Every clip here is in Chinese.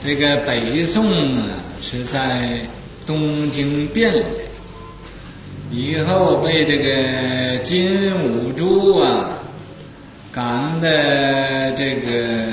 这个北宋啊是在东京汴梁，以后被这个金兀术啊赶的这个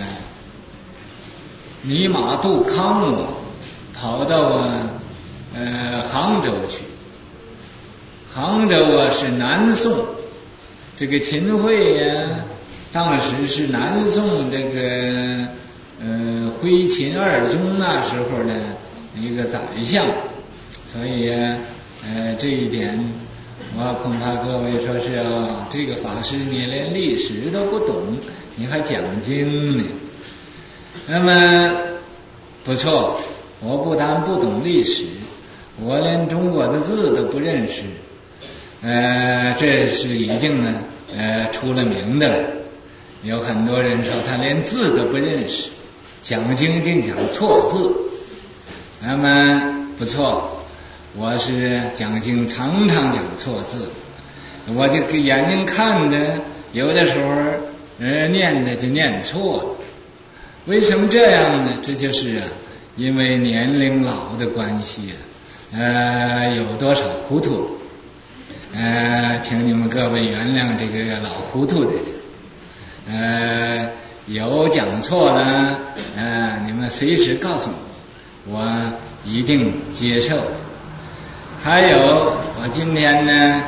泥马渡康王，跑到杭州去。杭州啊是南宋，这个秦桧呀当时是南宋这个徽秦二宗那时候的一个宰相，所以这一点我恐怕各位说是这个法师你连历史都不懂，你还讲经呢。那么不错，我不但不懂历史，我连中国的字都不认识，这是已经呢出了名的了。有很多人说他连字都不认识，讲经竟讲错字。那么不错，我是讲经常常讲错字，我就眼睛看着有的时候念的就念错了。为什么这样呢？这就是因为年龄老的关系有多少糊涂请你们各位原谅这个老糊涂的人，有讲错了你们随时告诉我一定接受的。还有我今天呢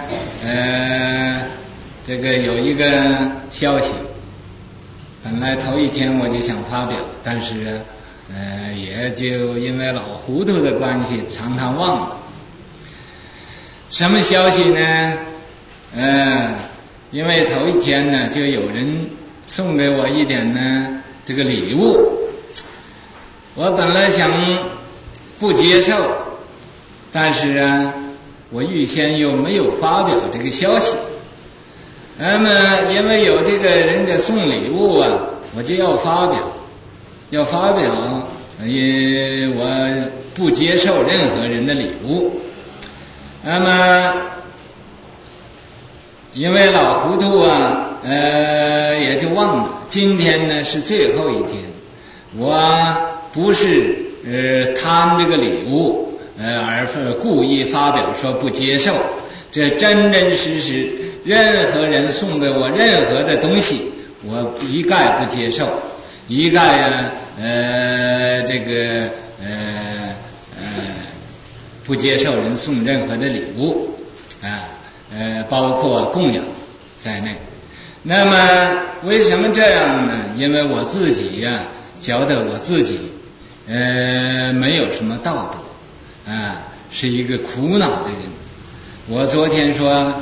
这个有一个消息，本来头一天我就想发表，但是也就因为老糊涂的关系常常忘了。什么消息呢？因为头一天呢就有人送给我一点呢这个礼物，我本来想不接受，但是我预先又没有发表这个消息。那么因为有这个人给送礼物我就要发表，我不接受任何人的礼物。那么因为老糊涂也就忘了。今天呢是最后一天，我不是贪这个礼物而故意发表说不接受，这真真实实任何人送给我任何的东西我一概不接受，一概不接受人送任何的礼物包括供养在内。那么为什么这样呢？因为我自己觉得我自己没有什么道德是一个苦恼的人。我昨天说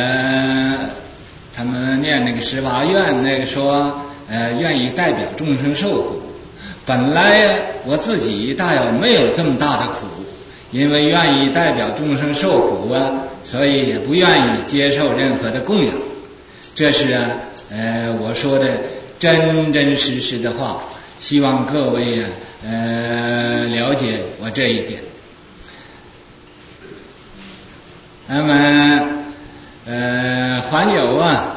他们念那个18愿那个说愿意代表众生受苦，本来我自己大有没有这么大的苦，因为愿意代表众生受苦所以也不愿意接受任何的供养。这是我说的真真实实的话，希望各位了解我这一点。那么还有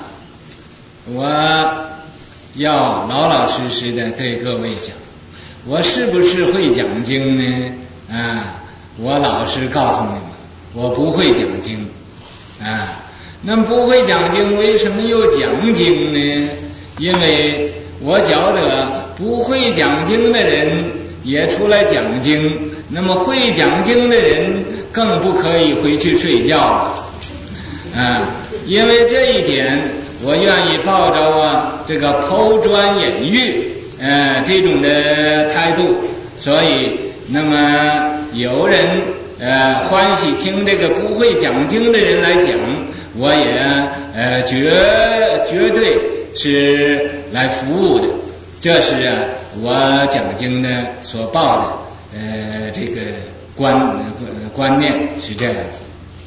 我要老老实实的对各位讲，我是不是会讲经呢？我老实告诉你们，我不会讲经那么不会讲经，为什么又讲经呢？因为我觉得不会讲经的人也出来讲经，那么会讲经的人更不可以回去睡觉了因为这一点我愿意抱着这个抛砖引玉这种的态度，所以那么有人欢喜听这个不会讲经的人来讲，我也绝对是来服务的。这是我讲经的所抱的这个观念是这样子。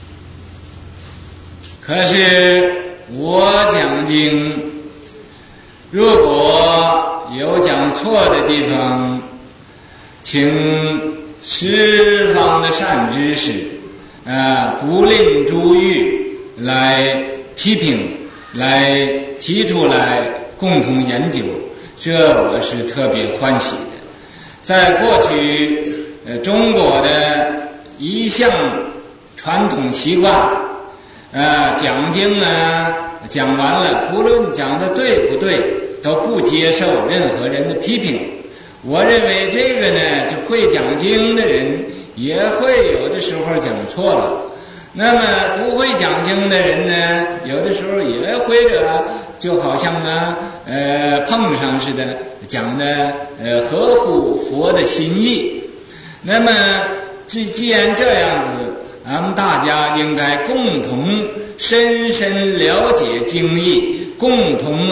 可是我讲经如果有讲错的地方，请十方的善知识不吝珠玉来批评，来提出来共同研究，这我是特别欢喜的。 在过去中国的一项传统习惯，讲经呢讲完了，不论讲的对不对，都不接受任何人的批评。我认为这个呢，就会讲经的人也会有的时候讲错了，那么不会讲经的人呢，有的时候也会就好像呢碰上似的，讲的合乎佛的心意。那么既然这样子，咱们大家应该共同深深了解经义，共同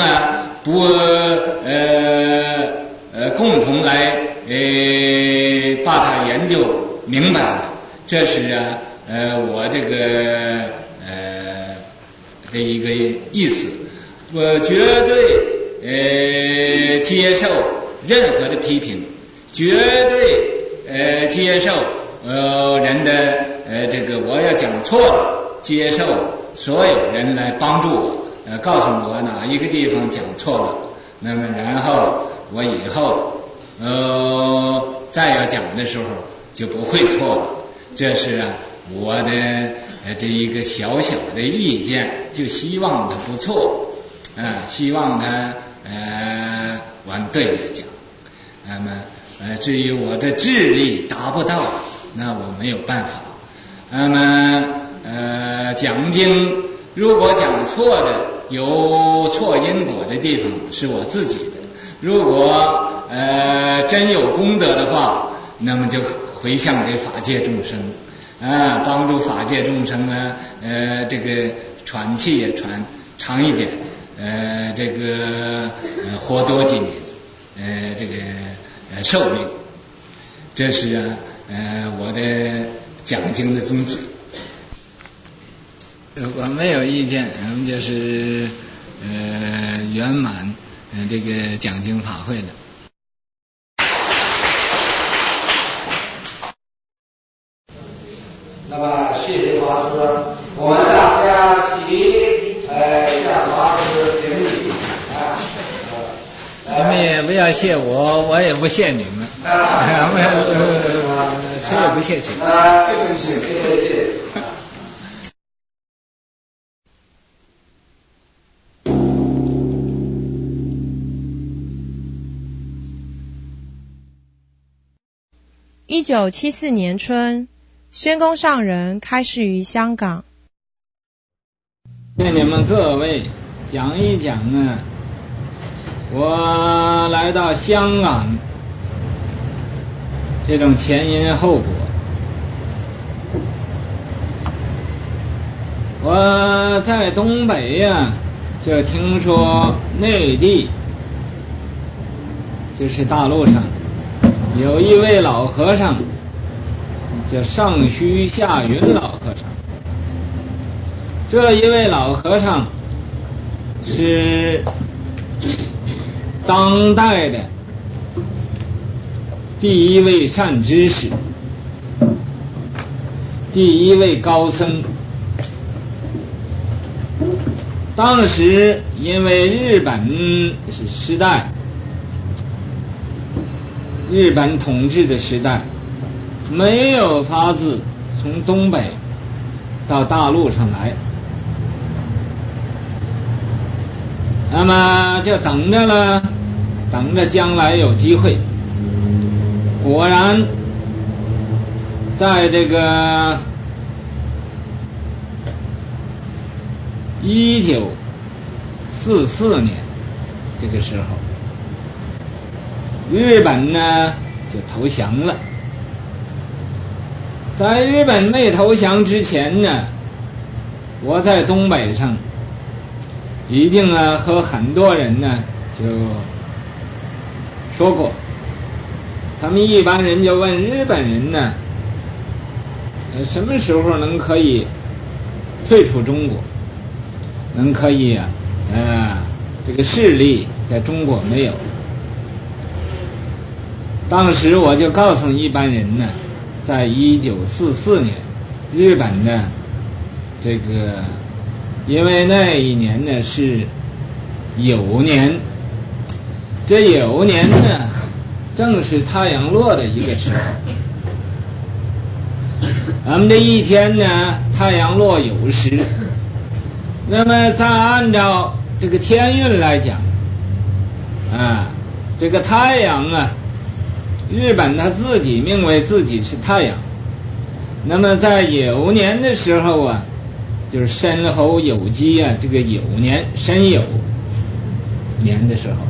共同来把它研究明白了。这是我这个的一个意思。我绝对接受任何的批评，绝对接受人的这个我要讲错了，接受所有人来帮助我，告诉我哪一个地方讲错了，那么然后我以后再要讲的时候就不会错了。这是我的这一个小小的意见，就希望他不错，希望他往对了讲。那么至于我的智力达不到，那我没有办法。那么讲经如果讲错的，有错因果的地方是我自己的，如果真有功德的话，那么就回向给法界众生，帮助法界众生呢，这个喘气也喘长一点，这个活多几年，这个寿命。这是我的讲经的宗旨。我没有意见，我们就是圆满这个讲经法会的。 那么谢谢法师，我们大家齐向法师顶礼你们也不要谢我，我也不谢你们，谁也不谢谁。 谢谢。 1974年春，宣公上人开示于香港。 跟你们各位讲一讲我来到香港这种前因后果。我在东北就听说内地就是大陆上有一位老和尚叫上虚下云老和尚。这一位老和尚是当代的第一位善知识，第一位高僧。当时因为日本时代，日本统治的时代，没有法子从东北到大陆上来，那么就等着了，等着将来有机会。果然在这个1944年这个时候，日本呢就投降了。在日本没投降之前呢，我在东北上已经和很多人呢就说过，他们一般人就问日本人呢，什么时候能可以退出中国，能可以这个势力在中国没有。当时我就告诉一般人呢，在1944年日本的这个，因为那一年呢是酉年，这酉年呢正是太阳落的一个时候。咱们这一天呢，太阳落有时。那么再按照这个天运来讲这个太阳日本他自己命为自己是太阳。那么在酉年的时候就是申猴酉鸡这个酉年申酉年的时候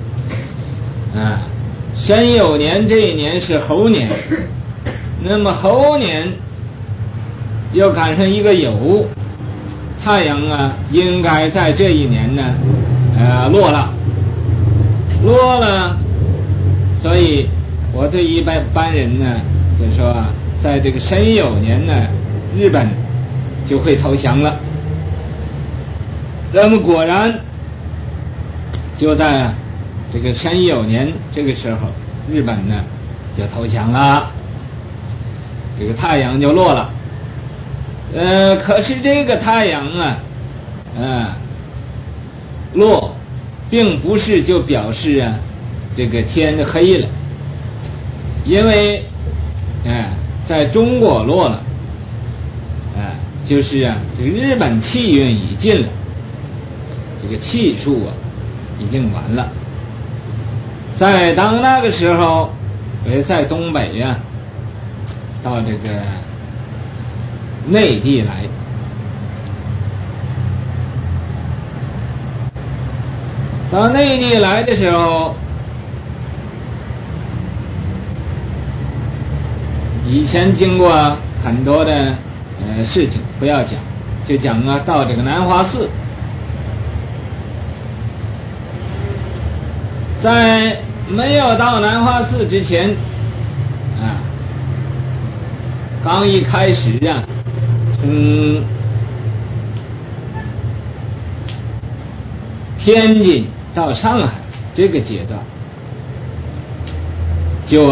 申酉年这一年是猴年。那么猴年又赶上一个酉，太阳应该在这一年呢落了，所以我对一般人呢就说在这个申酉年呢，日本就会投降了。那么果然就在这个申酉年这个时候，日本呢就投降了，这个太阳就落了。可是这个太阳落并不是就表示这个天黑了，因为在中国落了就是这个日本气运已尽了，这个气数已经完了。在当那个时候在东北到这个内地来，到内地来的时候，以前经过很多的事情，不要讲，就讲到这个南华寺。在没有到南华寺之前刚一开始从天津到上海这个阶段，就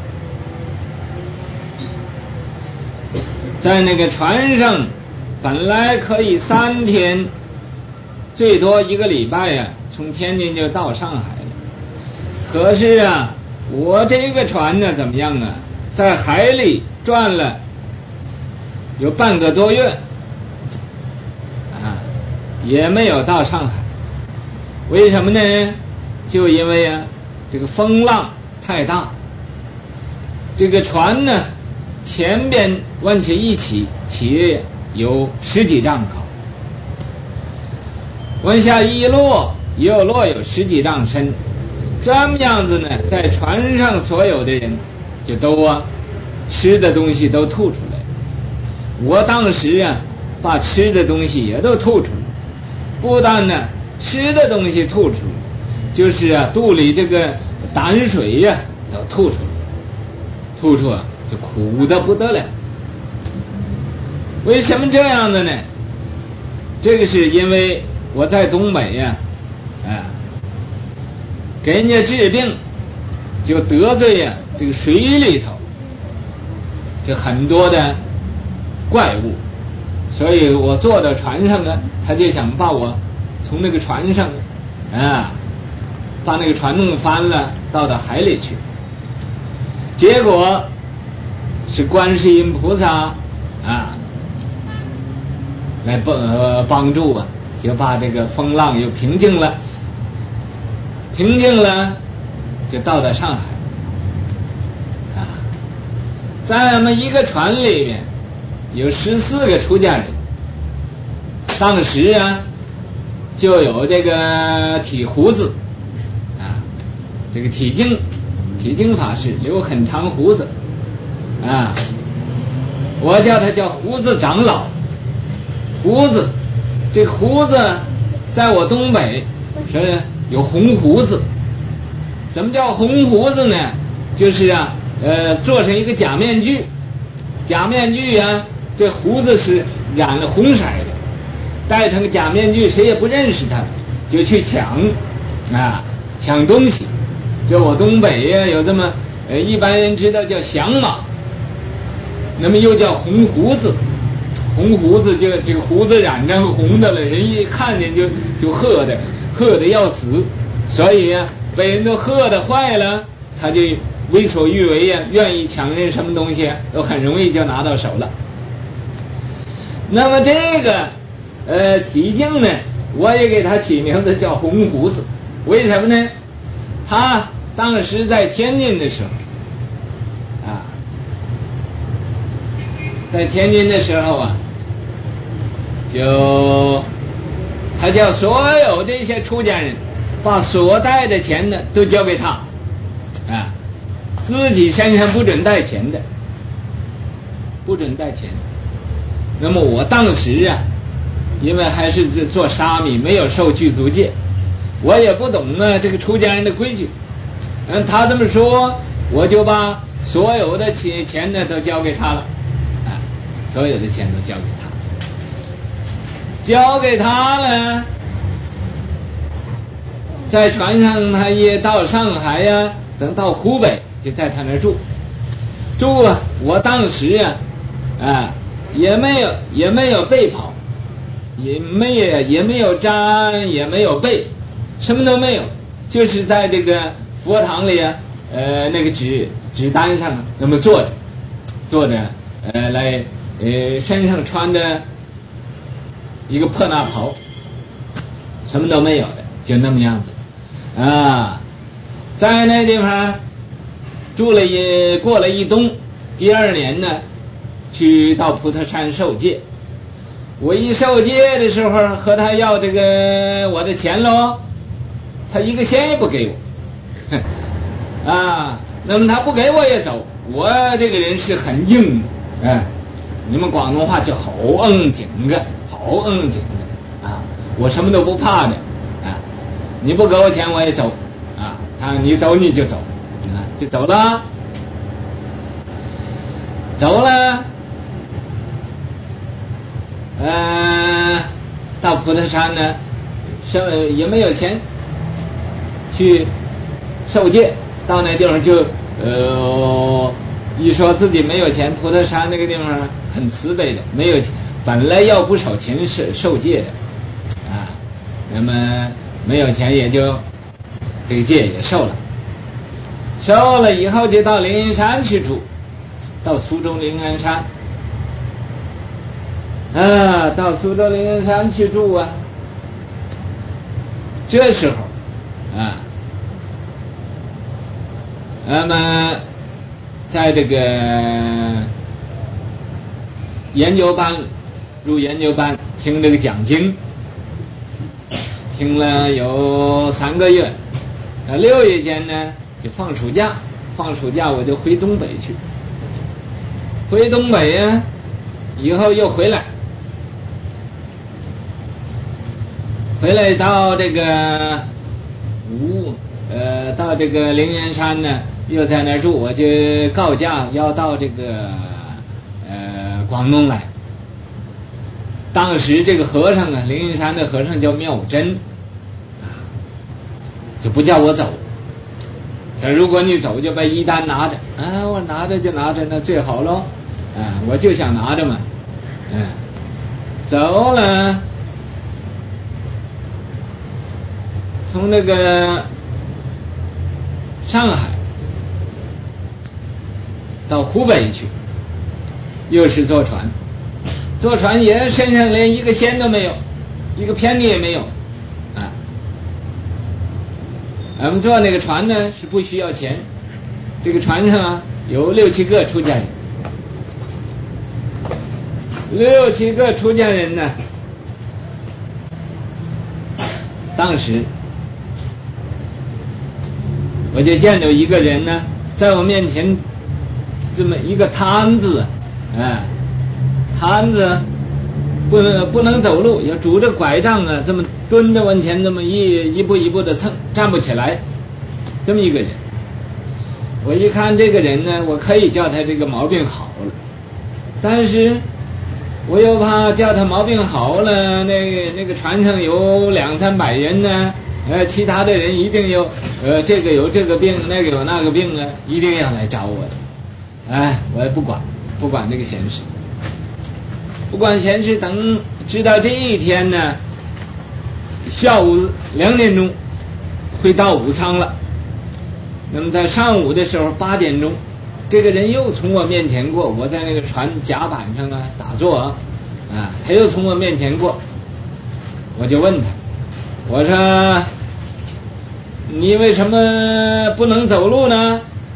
在那个船上本来可以3天，最多1个礼拜从天津就到上海了。可是我这个船呢怎么样在海里转了有半个多月也没有到上海。为什么呢？就因为这个风浪太大，这个船呢前边往起一起有10几丈高，往下一落有10几丈深。这么样子呢，在船上所有的人就都吃的东西都吐出来。我当时把吃的东西也都吐出来，不但呢吃的东西吐出来，就是肚里这个胆水都吐出来，吐出就苦得不得了。为什么这样的呢？这个是因为我在东北给人家治病，就得罪这个水里头这很多的怪物，所以我坐到船上他就想把我从那个船上把那个船弄翻了，到海里去。结果是观世音菩萨来帮助就把这个风浪又平静了，就到上海在咱们一个船里面有14个出家人。当时就有这个剃胡子这个剃净法师留很长胡子我叫他叫胡子长老。这个胡子在我东北是有红胡子。什么叫红胡子呢？就是做成一个假面具，这胡子是染了红色的，戴成假面具，谁也不认识他，就去抢东西。这我东北有这么一般人知道叫响马，那么又叫红胡子。红胡子就这个胡子染成红的了，人一看见就喝的要死，所以被人都喝的坏了， 他就为所欲为呀，愿意抢人什么东西都很容易就拿到手了。那么这个体镜呢，我也给他起名字叫红胡子。为什么呢？他当时在天津的时候在天津的时候啊，他叫所有这些出家人把所带的钱呢都交给他自己身上不准带钱的，不准带钱。那么我当时因为还是做沙弥，没有受具足戒，我也不懂这个出家人的规矩。他这么说，我就把所有的钱呢都交给他了，所有的钱都交给他了。在船上，他也到上海等到湖北，就在他那住我当时也没有背跑，也没有毡，也没有背，什么都没有，就是在这个佛堂里那个纸单上那么坐着来身上穿的一个破衲袍，什么都没有的，就那么样子在那地方过了一冬。第二年呢，去到普陀山受戒。我一受戒的时候和他要这个我的钱咯，他一个钱也不给我那么他不给我也走。我这个人是很硬的你们广东话叫好硬挺的我什么都不怕的你不给我钱我也走你走你就走就走了到普陀山呢也没有钱去受戒。到那地方就一说自己没有钱，普陀山那个地方很慈悲的，没有钱，本来要不少钱受戒的那么没有钱也就这个戒也受了以后就到灵岩山去住，到苏州灵岩山到苏州灵岩山去住这时候那么在这个研究班入研究班听这个讲经，听了有3个月。到6月间呢就放暑假我就回东北去。回东北以后又回来到这个到这个灵岩山呢，又在那儿住。我就告假要到这个广东来。当时这个和尚灵岩山的和尚叫妙真就不叫我走。如果你走就把衣单拿着我拿着就拿着，那最好咯我就想拿着嘛走了，从那个上海到湖北去，又是坐船也身上连一个仙都没有，一个偏的也没有我们坐那个船呢是不需要钱。这个船上有6、7个出家人，6、7个出家人呢，当时我就见到一个人呢，在我面前这么一个摊子摊子不能走路，要拄着拐杖这么蹲着往前，这么一步一步的蹭，站不起来，这么一个人。我一看这个人呢，我可以叫他这个毛病好了，但是我又怕叫他毛病好了，那个船上有200、300人呢，其他的人一定有这个有这个病，那个有那个病一定要来找我的。我也不管这个闲事，等直到这一天呢，下午2点钟会到武昌了。 那么在上午的时候8点钟，这个人又从我面前过，我在那个船甲板上啊打坐啊，他又从我面前过，我就问他，我说你为什么不能走路呢？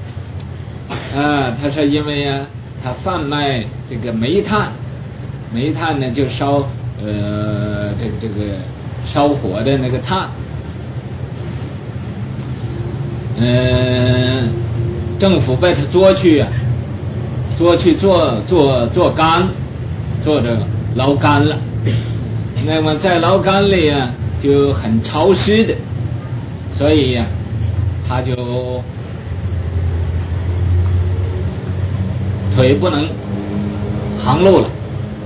他说因为啊，他贩卖这个煤炭呢就烧这个烧火的那个炭，政府把他捉去做干，做着捞干了。那么在捞干里啊就很潮湿的，所以呀他就腿不能航路了，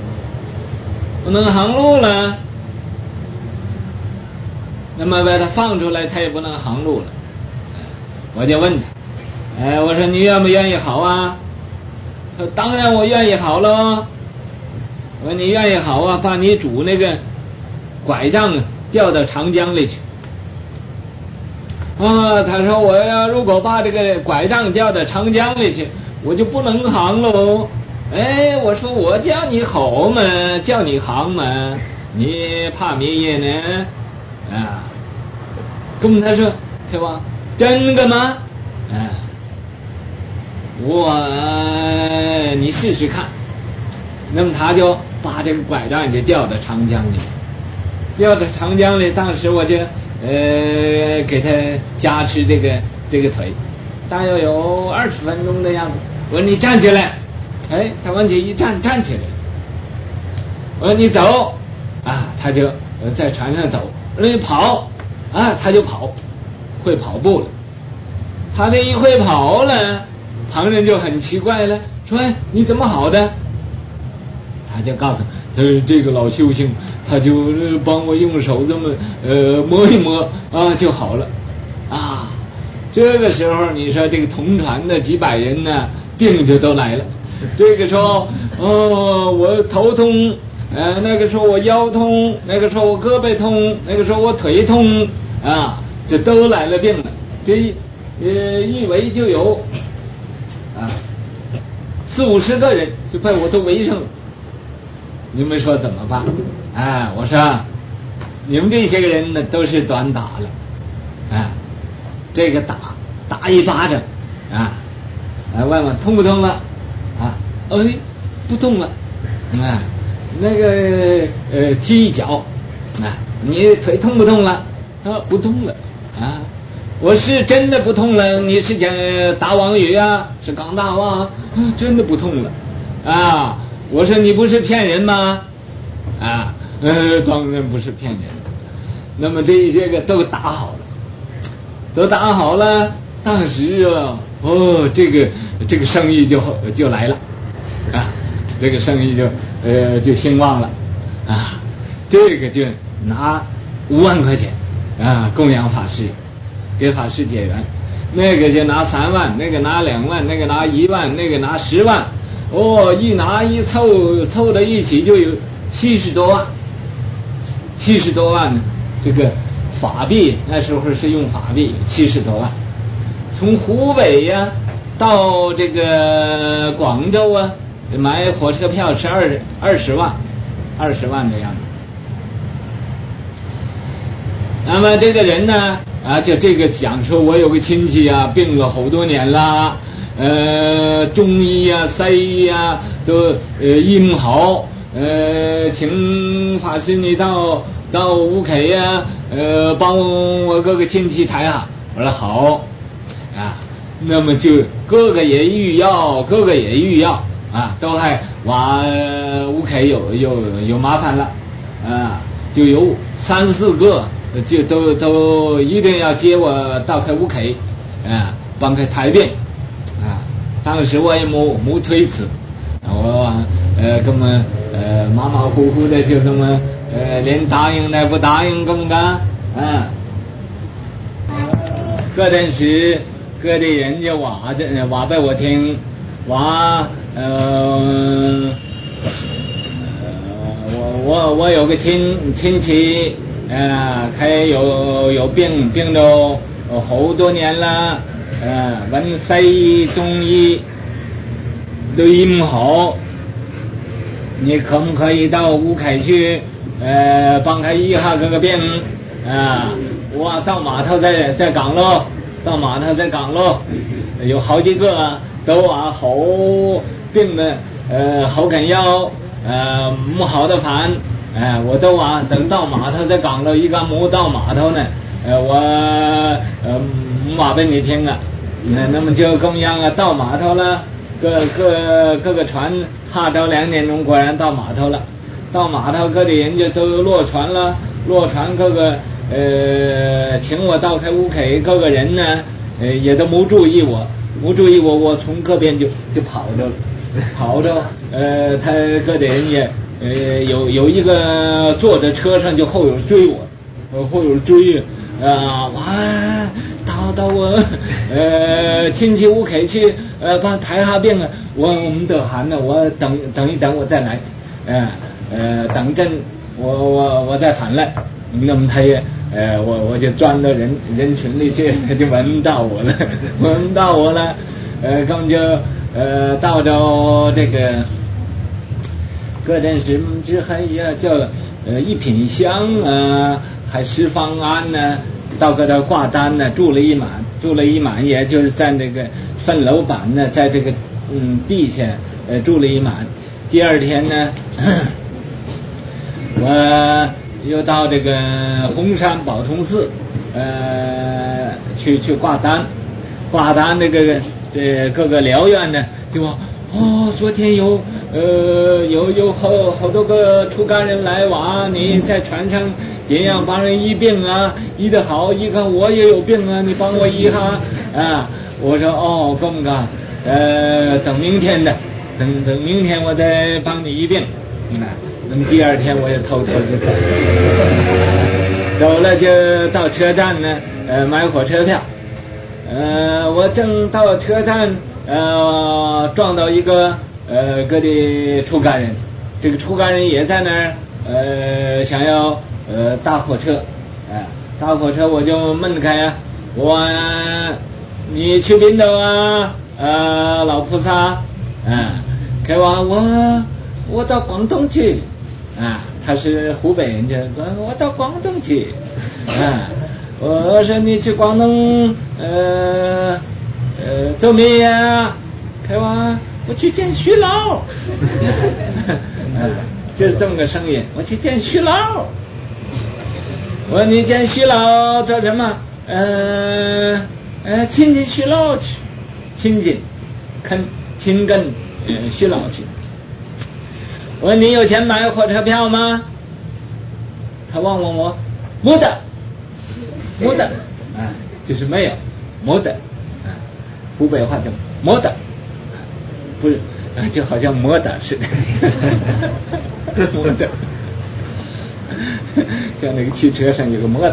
那么把他放出来，他也不能航路了。我就问他，我说你愿不愿意好啊？他说当然我愿意好了。我说你愿意好啊，把你主那个拐杖掉到长江里去。他说我要如果把这个拐杖掉到长江里去，我就不能航喽。我说我叫你好嘛，叫你航嘛，你怕咩嘢呢？跟他说是吧？真的吗？你试试看。那么他就把这个拐杖就掉到长江里，当时我就给他加持这个腿，大约有20分钟的样子。我说你站起来，他往起一站起来。我说你走，他就在船上走。我说你跑，他就跑，会跑步了。他这一会跑了，旁人就很奇怪了，说你怎么好的？他就告诉他说这个老修行，他就帮我用手这么摸一摸就好了。这个时候你说这个同船的几百人呢，病就都来了。这个时候我头痛，那个时候我腰痛，那个时候我胳膊痛，那个时候我腿痛这都来了病了。这一围就有40-50个人就把我都围上了。你们说怎么办？我说你们这些个人呢都是短打了，这个打一巴掌问问痛不痛了？不痛了。那个踢一脚，你腿痛不痛了？不痛了。我是真的不痛了，你是讲打网语是港大话？真的不痛了。我说你不是骗人吗？当然不是骗人。那么这些个都打好了，当时这个生意就来了，这个生意就兴旺了，这个就拿5万块钱供养法师，给法师解缘，那个就拿3万，那个拿2万，那个拿1万，那个拿10万。一拿一凑到一起就有70多万呢。这个法币那时候是用法币70多万。从湖北到这个广州买火车票是20万的样子。那么这个人呢就这个讲说我有个亲戚病了好多年了，中医西医都医不好，请法师你到乌凯帮我各个亲戚抬我说好那么就各个也预要都还乌凯有麻烦了就有3-4个就都一定要接我到乌凯帮他抬病当时我也没推辞，我根本马马虎虎的就这么连答应带不答应根本嗰陣時嗰啲人就話俾我聽話我有個親戚有病了好多年了問西中醫對唔好，你可唔可以到烏凱去幫佢醫下這個病我到碼頭在港咯，到碼頭在港咯，有好幾個都話好病的好緊要唔好的煩我都話等到碼頭在港咯，依家冇到碼頭呢我唔話俾你聽那麼就咁樣到碼頭了，各個船下晝2點鐘果然到碼頭了，到碼頭各地人就都落船了，落船各個請我到開烏凱，各個人呢也都沒注意我，我從各邊就跑着他各地人也有一個坐在車上就後有追到我親戚烏凱去幫抬下病我們得閒了，我等一等我再來等陣我再返來，那麼他也我就鑽到人群裏去，就聞到我了咁就到着這個個人什麼之後也叫一品香還10方安呢，到個到掛單呢，住了一晚，也就是在那個分樓板呢，在這個地下住了一晚。第二天呢我又到這個紅山寶通寺去掛單那個各個療院呢就說昨天有好多個出家人來你在船上也要幫人醫病醫得好，醫看我也有病你幫我醫下我說咁噶等明天的等明天我再幫你醫病那麼第二天我也偷就走了，就到車站呢買火車票我正到車站撞到一個各地出家人，這個出家人也在那兒想要搭火車搭火車我就問開你去邊度老菩薩佢話我到廣東去他是湖北人，就我到廣東去我說你去廣東做咩呀？佢話我去見徐老就是這麼個聲音，我去見徐老。我說你見徐老做什麼？親近徐老去，親跟徐老去。我說你有錢買火車票嗎？他望我沒得就是沒有沒得湖北話叫沒得不是就好像摩打似的摩打像那個汽車上有個摩打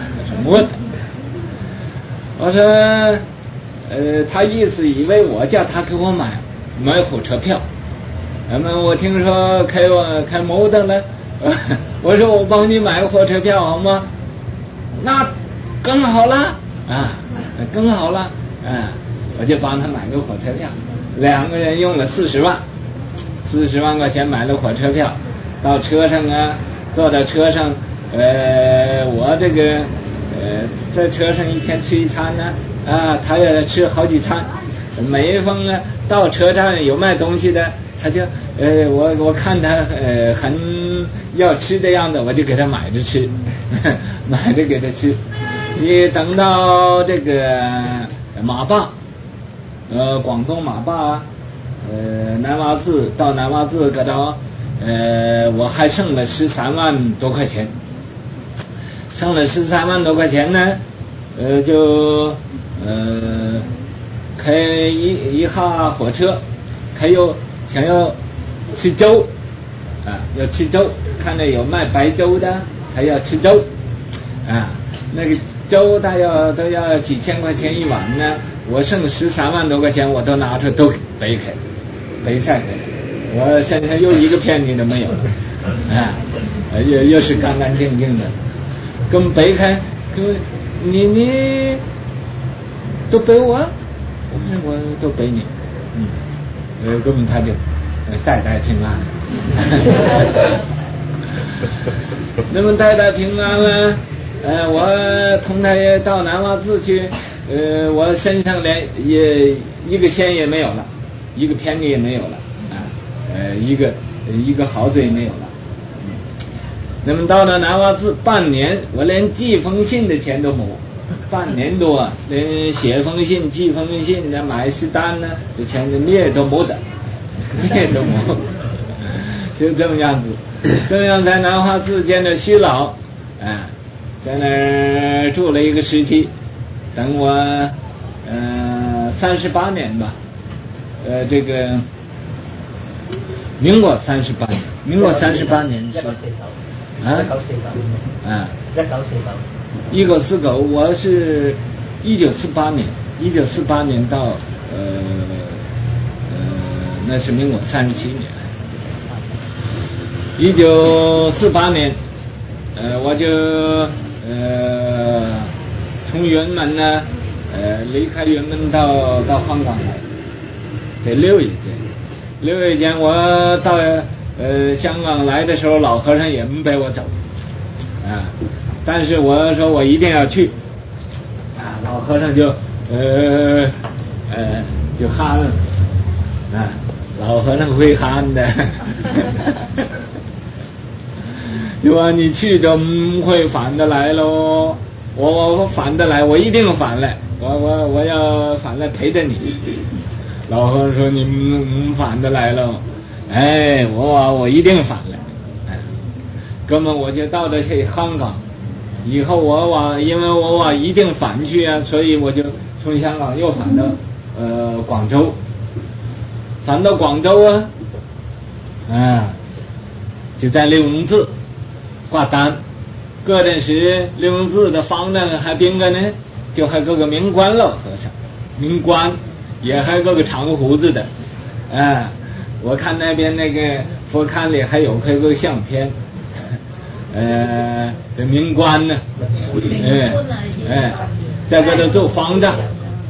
我說他意思以為我叫他給我買火車票，那麼我聽說開摩的了我說我幫你買個火車票好嗎？那更好了更好了我就幫他買個火車票，2個人用了40萬塊錢買了火車票，到車上坐到車上我這個在車上一天吃一餐他也吃好幾餐，每一逢到車站有賣東西的他就我看他很要吃的樣子，我就給他買着吃買着給他吃。你等到這個馬壩廣東馬壩南娃寺到南娃寺搁到我還剩了13萬多塊錢，剩了13萬多塊錢呢就開一下火車，想要吃粥要吃粥，看到有賣白粥的還要吃粥那個粥都要幾千塊錢一碗呢，我剩13萬多塊錢我都拿出都背晒我身上又一個片子都沒有又是乾乾淨淨的跟背開你都背我都背你，根本他就代代平安了。那么代代平安了，我同他也到南华寺去，我身上连一个仙也没有了，一个偏也没有了一个毫子也没有了。那么到了南华寺半年，我连寄封信的钱都没有，半年多连写封信寄封信的买食单呢这钱的灭都没得，就这么样子。这样在南华寺见着虚老，在那儿住了一个时期，等我38年吧，这个民国38年是1949，我是1948年到那是民国37年。1948年，我就从云门呢，离开云门到香港来。在6月间，我到香港来的时候，老和尚也没陪我走，但是我说我一定要去，老和尚就喊了，老和尚会喊的。就说你去就不会反得来喽，我反得来，我一定反来，我要反来陪着你。老和尚说你不反得来喽，我一定反来，根本我就到了香港，以后因为我一定反去啊，所以我就从香港又反到广州，反到广州就在六文字挂单，嗰陣時六文字的方呢還邊個呢？就還嗰個明官老和尚，明官也還嗰個長鬍子的，我看那邊那個佛龛裡還有嗰個相片，這明官呢，在嗰度做方丈，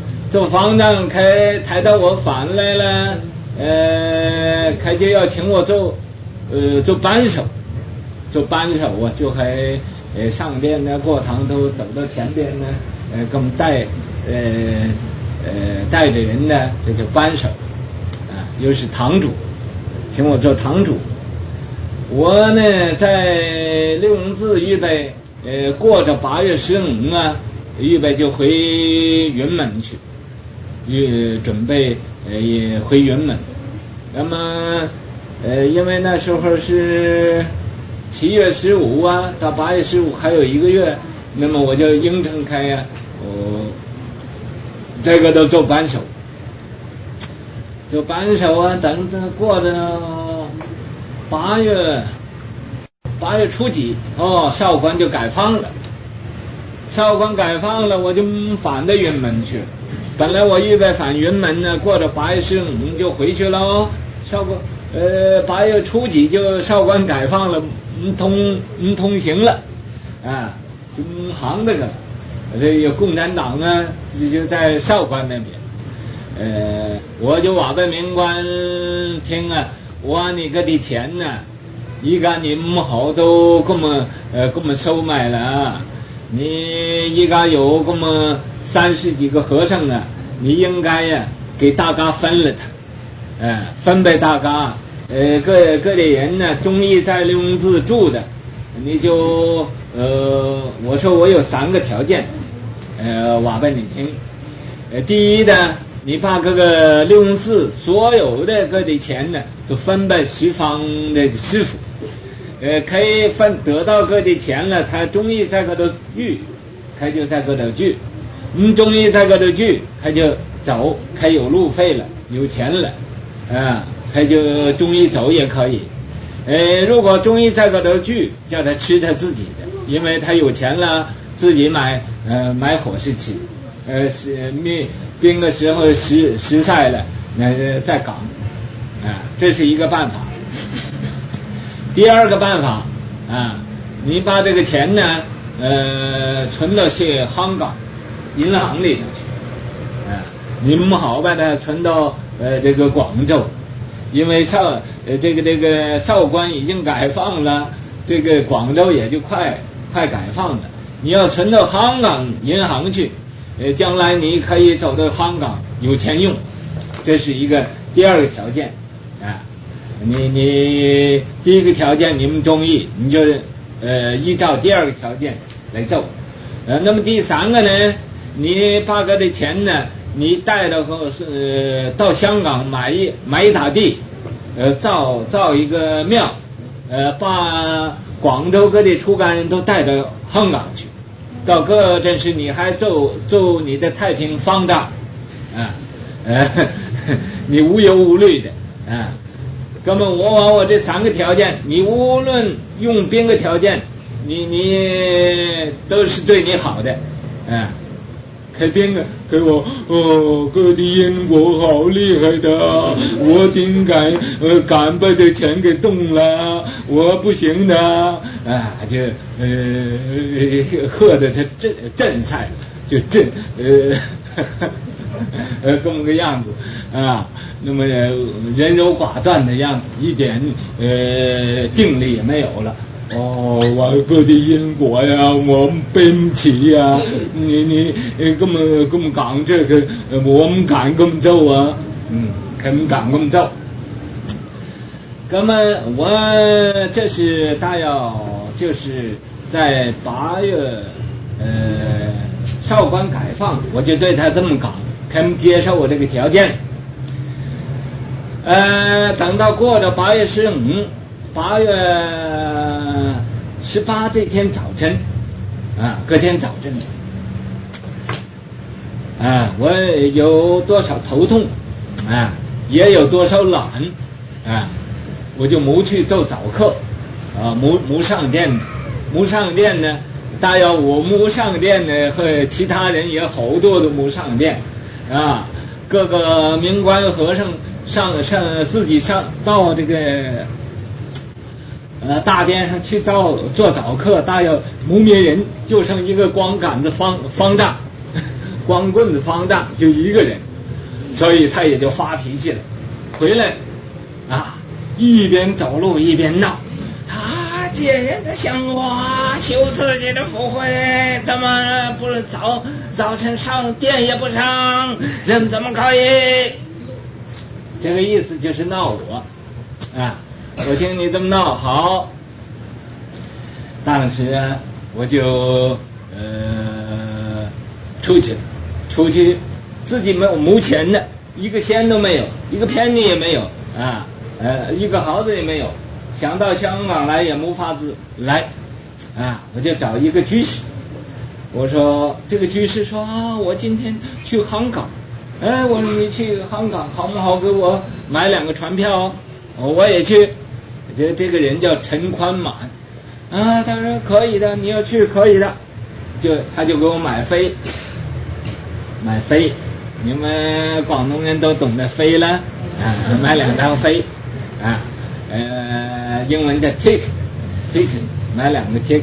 睇到我返來了，佢就要請我做扳手，我就還上殿呢，過堂都走到前邊呢，跟帶着人呢，這就扳手，又是堂主，請我做堂主。我呢在六文字預備，過着8月15啊，預備就回雲門去，準備也回雲門。那麼因為那時候是7月15啊，到8月15還有1個月，那麼我就應承開呀，這個都做扳手啊，等過着8月初幾少官就改放了，我就返到雲門去了。本來我預備返雲門呢，過着8月15就回去了，少官8月初幾就少官改放了，唔通行了就唔行那個了。這有共產黨呢就在少官那邊，我就話俾明官聽啊，我話你嗰啲錢呢，依家你唔好都咁麼收買了你依家有咁麼30幾個和尚啊，你應該呀給大家分了他，分俾大家，各地人呢中意在六文字住的，你就我說我有3個條件，話俾你聽。第一呢，你把這個六文字所有的各地錢呢都分俾十方的師父，可以得到各地錢了，他中意在這度聚，他就在這度聚，唔中意在這度聚，他就走，他有路費了，有錢了他就中意走也可以。如果中意在這度聚，叫他吃他自己的，因為他有錢了，自己買伙食吃，冰的時候食曬了再港，這是一個辦法。第二個辦法你把這個錢呢存到去香港銀行裡頭去， 你们好把它存到这个广州，因为这个韶关已经改放了，这个广州也就快改放了。你要存到香港银行去，将来你可以走到香港有钱用，这是一个第二个条件啊。你第一个条件你们中意，你就依照第二个条件来做。那么第三个呢，你把这的钱呢，你带到香港买一塔地，造一个庙，把广州各地出家人都带到香港去，到各镇市你还走你的太平方丈啊，你无忧无虑的啊。那么我这三个条件，你无论用边个条件，你都是对你好的啊。开边个给我哥的因果好厉害的，我顶敢把这钱给动了，我不行的啊，就喝的他震菜就震这么个样子啊，那么人柔寡断的样子，一点定力也没有了。我哥的因果呀，我背不起呀，你根本讲这个，我们敢这么做啊，肯敢这么做。那么我这是大要就是在8月韶关改放，我就对他这么讲，肯接受我这个条件。等到过了8月15、8月18这天早晨啊，隔天早晨啊，我有多少头痛啊，也有多少懒啊，我就没去做早课啊，没上殿呢。大约我没上殿呢，和其他人也好多都没上殿啊。各个明官和尚上自己上到这个大殿上去做早课，大约没灭人，就剩一个光杆子方丈，光棍子方丈就一个人，所以他也就发脾气了。回来啊，一边走路一边闹。借人的香花，修自己的福慧，怎么不早晨上殿也不上？怎么可以？这个意思就是闹我啊！我听你这么闹，好。当时我就出去，自己没钱的，一个仙都没有，一个偏你也没有啊，一个毫子也没有。想到香港来也没法子来啊，我就找一个居士，我说这个居士说我今天去香港，我说你去香港好不好？给我买2个船票，我也去。这个人叫陈宽满啊，他说可以的，你要去可以的，他就给我买飞，你们广东人都懂得飞了啊，买2张飞啊。英文叫 ticket， 买2个 ticket，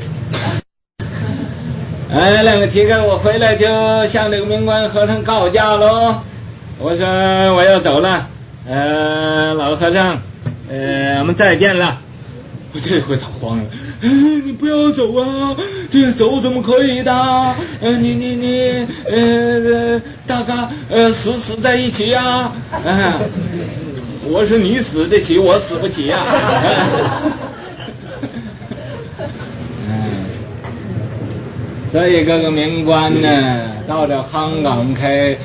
2个 ticket， 我回来就向这个明官和尚告假喽。我说我要走了，老和尚，我们再见了。我这回他慌了，你不要走啊，这走怎么可以的？你大家死在一起呀，我说你死得起，我死不起呀。所以各个明官呢，到了香港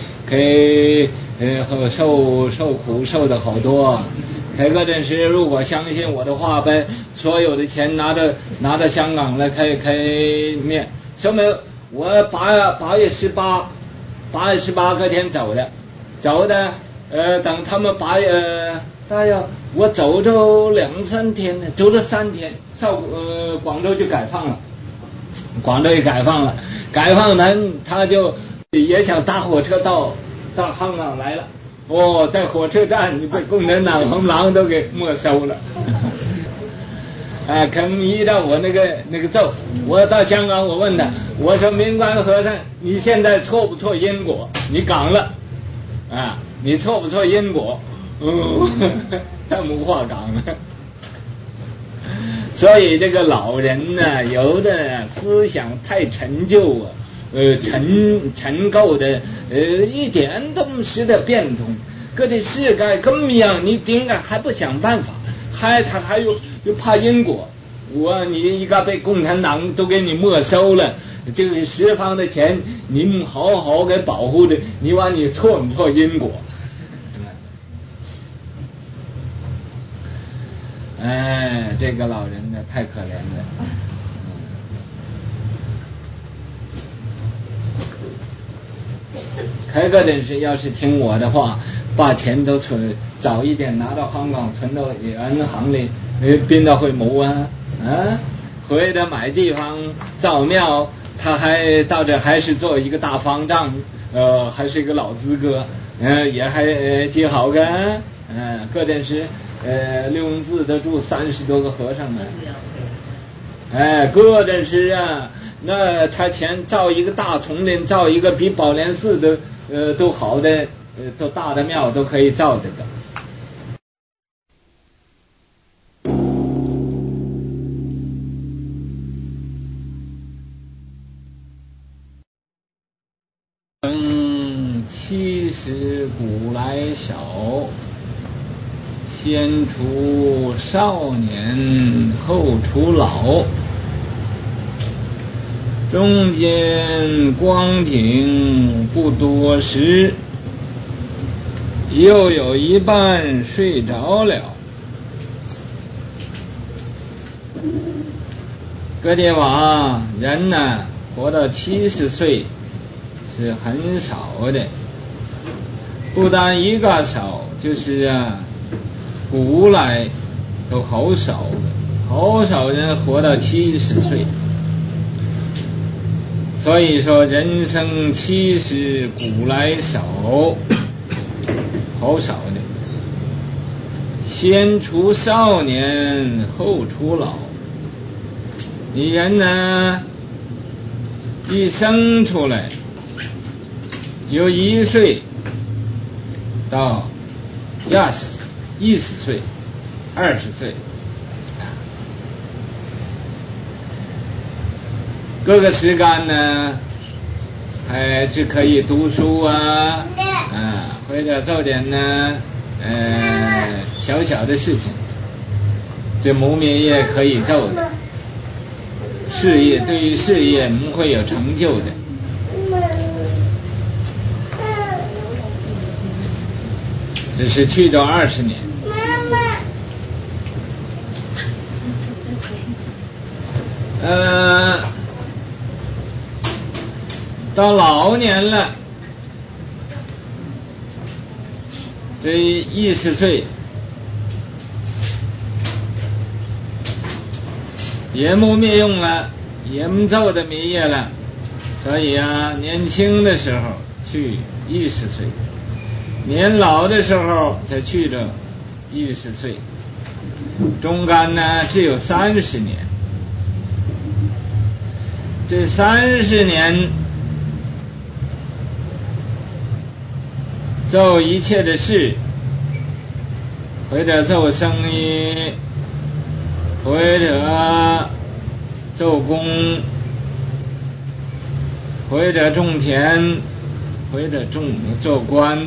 受苦受的好多。开个阵时，如果相信我的话呗，所有的钱拿到香港来开面。什么？我8月18隔天走的，等他们8月，大约我走着2-3天呢，走了3天，广州就改放了，他就也想搭火车到香港来了。在火车站，你被共产党红狼都给没收了。肯依照我那个咒，我到香港，我问他，我说明官和尚，你现在错不错因果？你讲了， 啊，你错不错因果？他无话讲了。所以这个老人呢，有的思想太陈旧啊，陈构的，一点都不识得变通。各的世界咁样，你顶个还不想办法，他还又怕因果。你一个被共产党都给你没收了，这个十方的钱，你们好好给保护的，你说你错不错因果？哎，这个老人呢，太可怜了。开个人是要是听我的话，把钱都存早一点拿到香港，存到银行里，边到会冇啊？回来买地方造庙，他还到这还是做一个大方丈，还是一个老资格，也还极好个，个人是六文字都住30多个和尚呢。个人是啊，那他前造一个大丛林，造一个比宝莲寺的都好的都大的庙都可以造的。其实古来少，先除少年后除老，中间光景不多时，又有一半睡着了。各地方人呢，活到70岁是很少的，不但一个少，就是古来都好少人活到70岁。所以说人生70古来少，好少的。先除少年后除老，你人呢一生出来由1岁到10岁20岁，各个时间呢还只可以读书或者做点呢小小的事情，这谋面也可以做的，事业对于事业不会有成就的。这是去到20年，到老年了，这10岁也没灭用了，也没做的灭业了，所以年轻的时候去10岁，年老的时候才去着10岁，中间呢只有30年。这30年做一切的事，或者做生意，或者做工，或者种田，或者做官，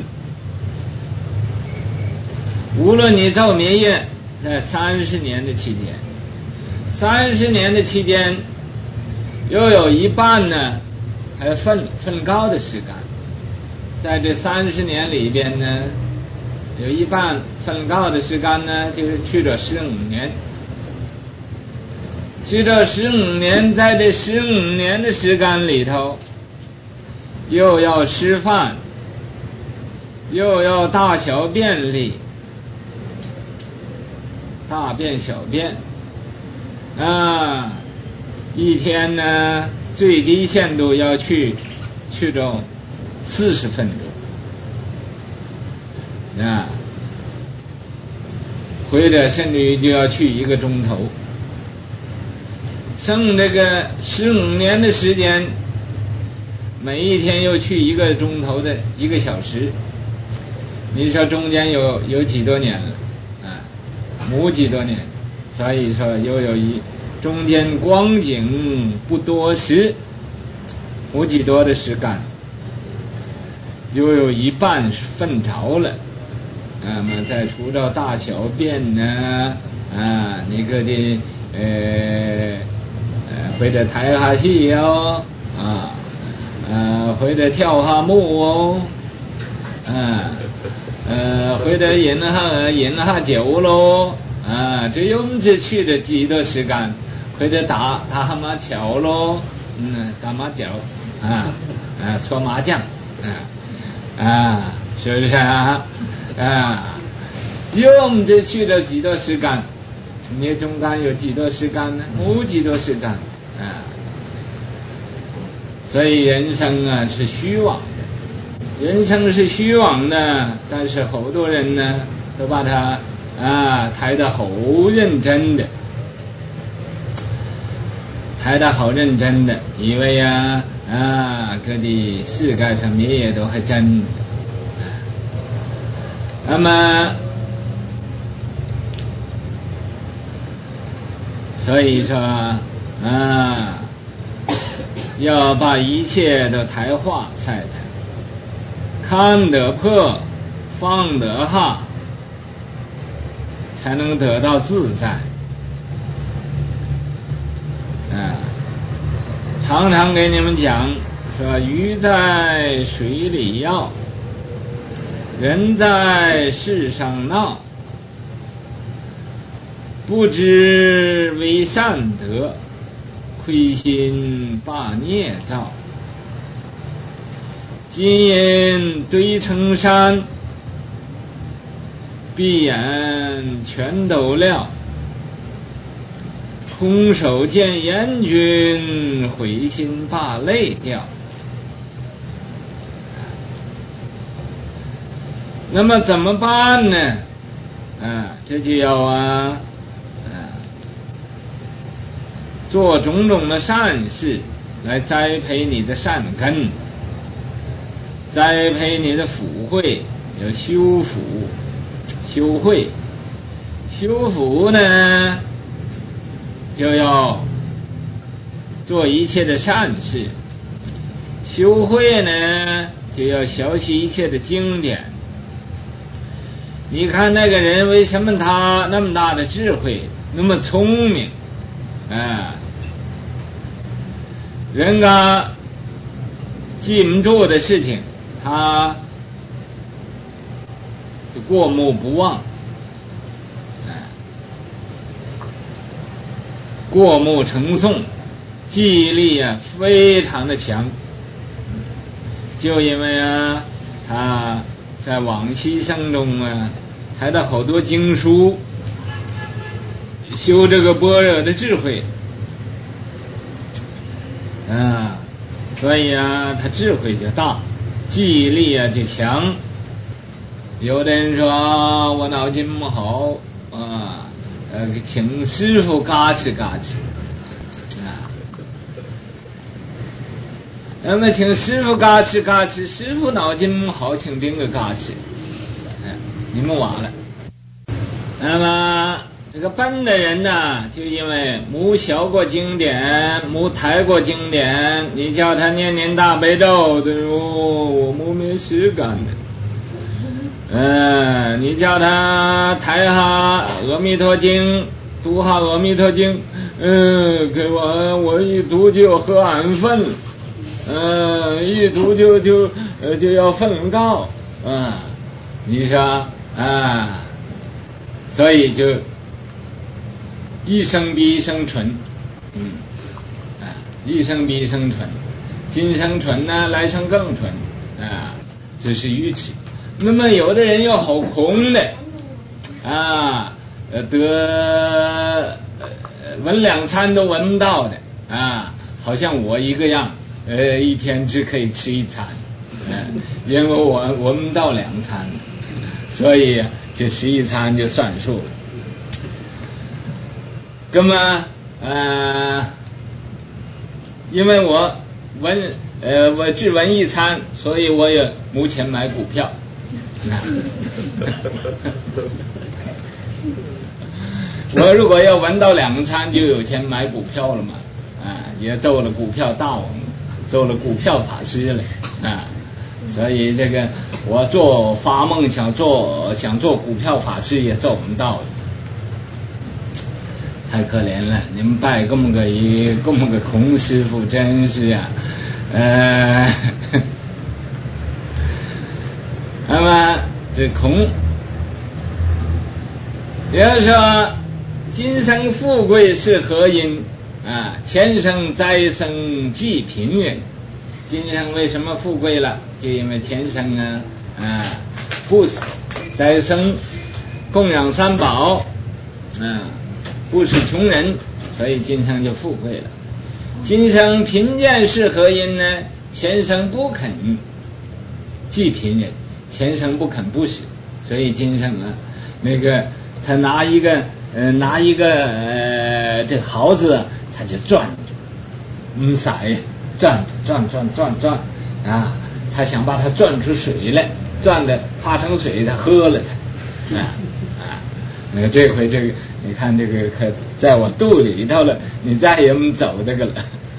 无论你做咩业，在30年的期间，30年的期间又有一半呢还分高的时间，在这30年里边呢，有一半分高的时间呢就是去了15年，去了15年，在这15年的时间里头，又要吃饭，又要大小便利，大便小便一天呢最低限度要去着40分钟或者甚至于就要去1个钟头，剩这个15年的时间，每一天又去1个钟头的1个小时你说中间有几多年了啊？冇几多年，所以说又有中间光景不多时，冇几多的时间，又有一半是瞓着了。那么再除了大小便呢，你个的或者抬下气哟，或者跳下舞哦，或者饮下酒喽，这又不是去了几多时间，或者打下麻将喽，打麻将，搓麻将，是不是啊？又不是去了几多时间，你中间有几多时间呢？冇几多时间，所以人生啊是虚妄的，人生是虚妄的，但是好多人呢都把它抬得好认真的，以为各的世界上咩嘢都係真的。那么所以说要把一切都抬化才谈，看得破放得下，才能得到自在。常常给你们讲说，鱼在水里游，人在世上闹，不知为善得，亏心把孽造。今因堆成山，闭眼全都了。空手见阎君，灰心把泪掉。那么怎么办呢？这就要做种种的善事来栽培你的善根，栽培你的福慧，要修福修慧。修福呢就要做一切的善事，修慧呢就要学习一切的经典。你看那个人为什么他那么大的智慧，那么聪明人家记不住的事情他就过目不忘，过目成诵，记忆力非常的强。就因为他在往昔生中抬到好多经书，修这个般若的智慧所以他智慧就大，记忆力就强。有的人说我脑筋不好请师傅嘎吱嘎吱那么请师傅嘎吱嘎吱，师傅脑筋不好，请别个嘎吱你们完了。那么这个笨的人呢，就因为没学过经典，没抬过经典，你叫他念念大悲咒的我没时间的。你叫他抬下阿弥陀经，读下阿弥陀经，给我一读就喝安分，一读就要瞓觉你说所以就一生比一生蠢，一生比一生蠢，今生蠢呢，来生更蠢这是愚痴。那么有的人又好空的得闻两餐都闻不到的好像我一个样一天只可以吃一餐因为我闻不到两餐，所以就吃一餐就算数了。那么因为我只闻一餐，所以我也没钱买股票我如果要闻到2餐，就有钱买股票了嘛，也做了股票大王，做了股票法师了所以这个我发梦想做股票法师也做不到了，太可怜了。你们拜这么个孔师傅，真是那么这孔也就是说，今生富贵是何因前生灾生即贫人。今生为什么富贵了？就因为前生不死灾生供养三宝不是穷人，所以今生就富贵了。今生贫贱是何因呢？前生不肯即贫人，前生不肯不死，所以今生那个他拿一个这个毫子，他就转转他想把它转出水来，转的化成水，他喝了它这回这个你看这个可在我肚里头了，你再也不走这个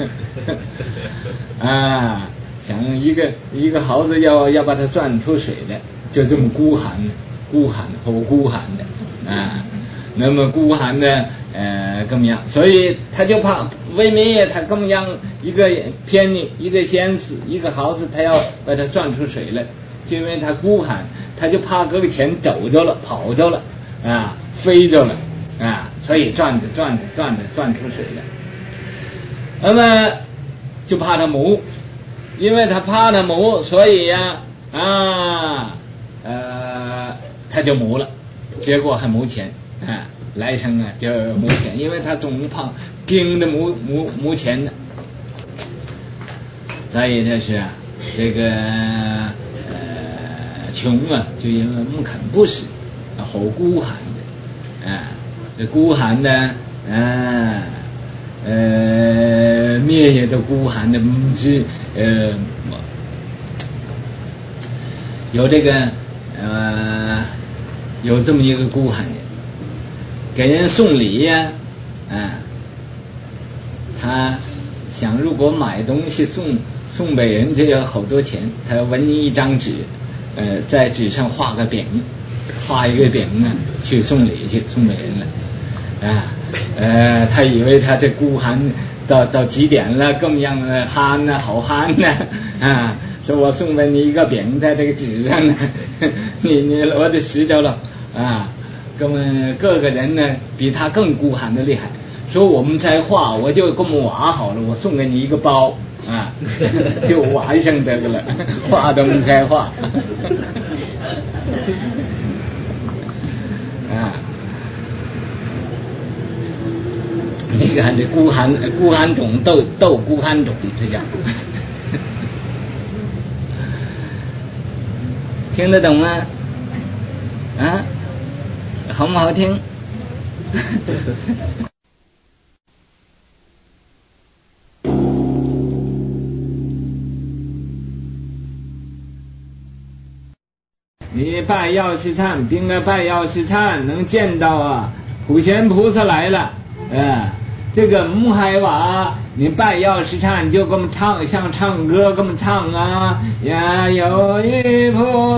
了想一个毫子要把它转出水来，就这么孤寒的那么孤寒的这么样，所以他就怕为灭他这么样一个偏逆，一个先死，一个毫子他要把它转出水来，就因为他孤寒，他就怕这个钱走着了，跑着了飞着了所以转出水来。那么就怕他母，因为他怕他母，所以他就母了，结果还母钱来生就母钱，因为他总怕盯着母钱呢。所以这是这个穷就因为不肯不死，好孤寒的这孤寒的灭也都孤寒的有这个有这么一个孤寒人，给人送礼他想如果买东西送给人就要好多钱，他要纹一张纸在纸上画一个饼去送礼去，送给人了他以为他这孤寒到极点了，更样憨好憨说我送给你一个饼在这个纸上呢你我就拾着了各个人呢比他更孤寒的厉害，说我们才画，我就这么挖好了，我送给你一个包就挖上这个了，画东才画你看这孤寒种斗孤寒种，这叫听得懂吗？好不好听？你拜药师忏，并个拜药师忏能见到普贤菩萨来了，这个木海瓦，你拜药师忏就这么唱，像唱歌这么唱呀有一菩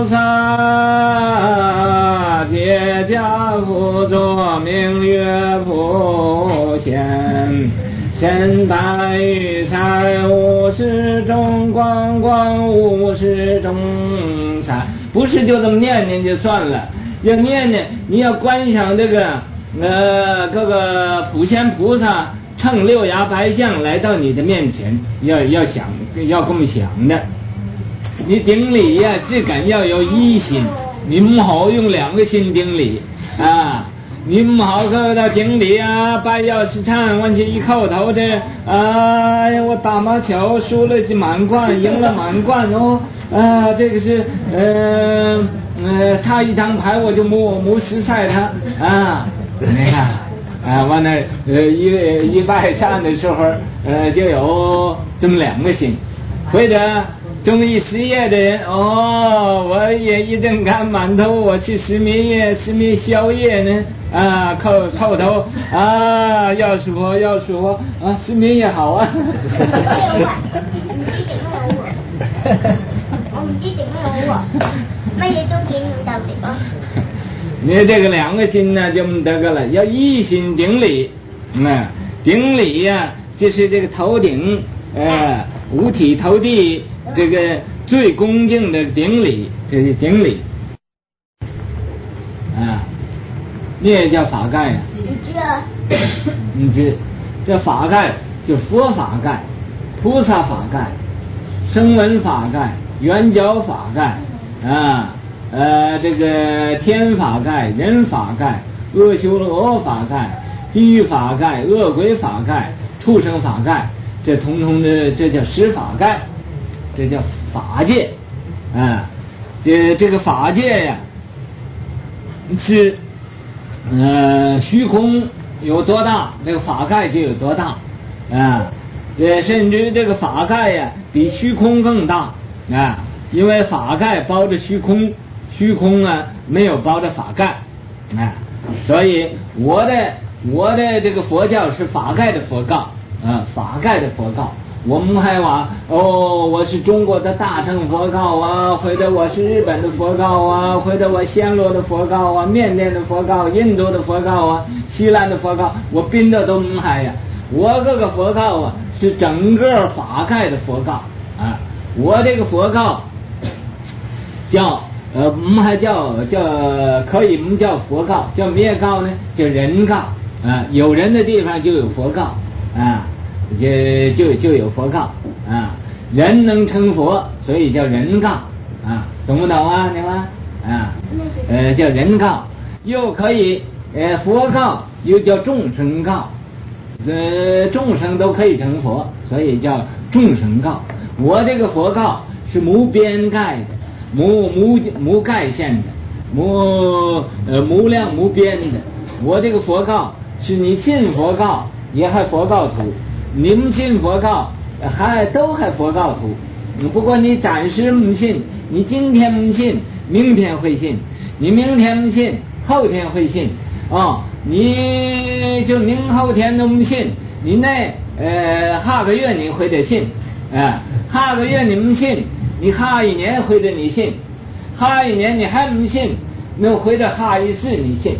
萨结跏趺坐名曰普贤，身白玉彩50种光光50种彩，不是就这么念就算了，要念你要观想这个各个普贤菩萨乘6牙白象来到你的面前，要想要这么想的。你顶礼只敢要有一心，你不好用2个心顶礼你不好搁到顶礼拜药师忏，往起一叩头这我打麻球输了满贯，赢了满贯这个是差一张牌我就没失赛他你看往那一拜忏的时候就有这么2个心，或者中医失业的人，我也一顿干馒头，我去失眠夜，失眠宵夜呢，叩头要舒服失眠也好啊。 我唔知點樣好喎，乜嘢都見唔到點啊？ 你這個兩個心呢就不得個了，要一心頂禮。頂禮呀，就是這個頭頂，五體投地，這個最恭敬的頂禮，這是頂禮。你也叫法蓋呀？ 唔知啊。 唔知，這法蓋就佛法蓋、菩薩法蓋、聲聞法蓋、圓教法蓋這個天法蓋、人法蓋、阿修羅法蓋、地獄法蓋、惡鬼法蓋、畜生法蓋，這統統的，這叫十法蓋，這叫法界這個法界呀，是虛空有多大，這個法蓋就有多大甚至這個法蓋呀比虛空更大因為法蓋包着虛空，虛空沒有包着法蓋所以我的這個佛教是法蓋的佛教法蓋的佛教。我們還話我是中國的大乘佛教或者我是日本的佛教或者我暹羅的佛教緬甸的佛教、印度的佛教西蘭的佛教，我邊度都唔係呀。我這個佛教是整個法蓋的佛教我這個佛教叫唔係叫可以唔叫佛教，叫咩教呢？叫人教有人的地方就有佛教就有佛教人能成佛，所以叫人教懂不懂你们叫人教，又可以佛教又叫众生教众生都可以成佛，所以叫众生教。我这个佛教是无边盖的，无盖线的，无量无边的。我这个佛教是你信佛教也还佛教徒，你们信佛教都还佛教徒，不过你暂时不信，你今天不信，明天会信，你明天不信，后天会信你就明後天都不信，你下個月你會得信下個月你不信，你下一年會得你信，下一年你還不信，那會得下一世你信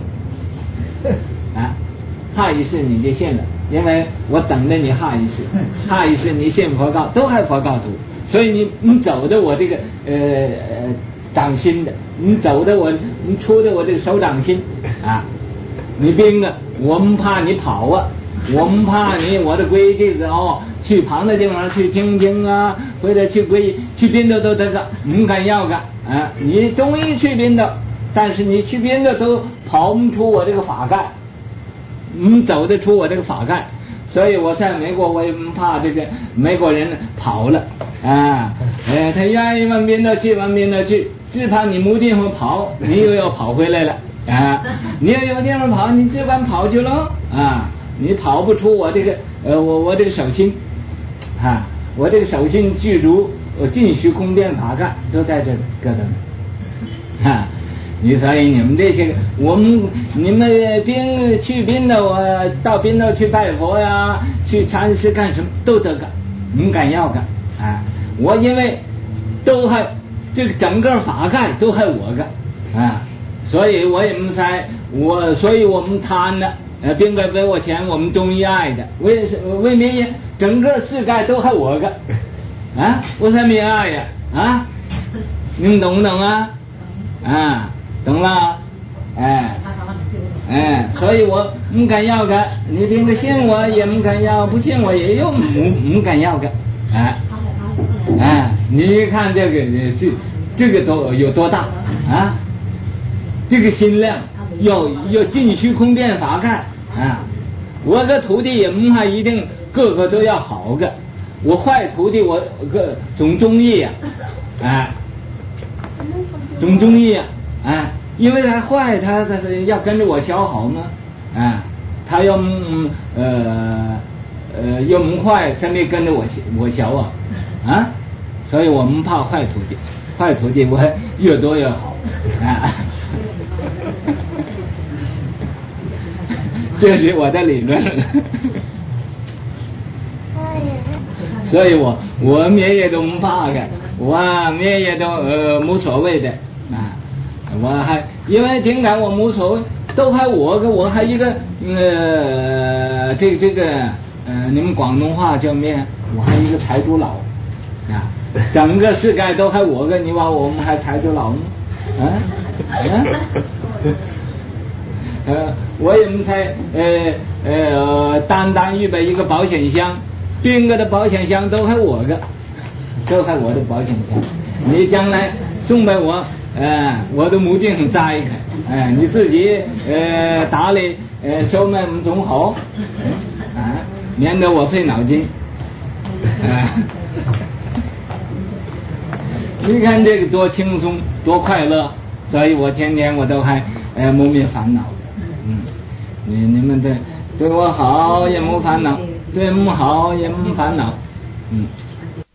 下一世你就信了，因為我等着你下一世，下一世你信佛教都還佛教徒，所以你走的我這個掌心的，你出的我這個手掌心你兵我們怕你跑我們怕你我的規矩去旁的地方去聽經或者去邊度都這個唔敢要你中醫去邊度，但是你去邊度都跑不出我這個法蓋，走得出我這個法蓋，所以我在美國我也不怕這個美國人跑了他願意往邊度去，只怕你沒地方跑，你又要跑回來了你要有地方跑，你只管跑去了你跑不出我這個我這個手心我這個手心具足盡虛空遍法蓋都在這個所以你們這些你們去賓州到賓州去拜佛去禪師幹什麼都得唔敢要我因為都還這個整個法蓋都還我所以我也不猜所以我們貪的別個給我錢我們中醫愛的為咩呀？整個世界都還我我才沒愛呀你們懂不懂懂了所以我不敢要你別個信我也不敢要，不信我也又不敢要你看這個都有多大這個心量要盡虛空遍法蓋我的徒弟也不係一定個個都要好我壞徒弟我總中意總中意因為他壞他要跟着我學好嘛他要又不壞才沒跟着我學所以我们怕坏徒弟，坏徒弟我越多越好啊。这是我的理论。所以我咩嘢都唔怕嘅，我咩嘢都冇所謂的啊。我還因為點解我冇所謂，都係我還一個這個你們廣東話叫咩？我還一個財主佬啊，整個世界都係我嘅，你話我們還財主佬嗎？我也唔使單預備一個保險箱，邊個的保險箱都係我的，都係我的保險箱。你將來送俾我，我都冇點在意，你自己打理收買總好，免得我費腦筋。你看這個多輕鬆多快樂，所以我天天我都還冇咩煩惱。你們對我好也冇煩惱，對我好也冇煩惱。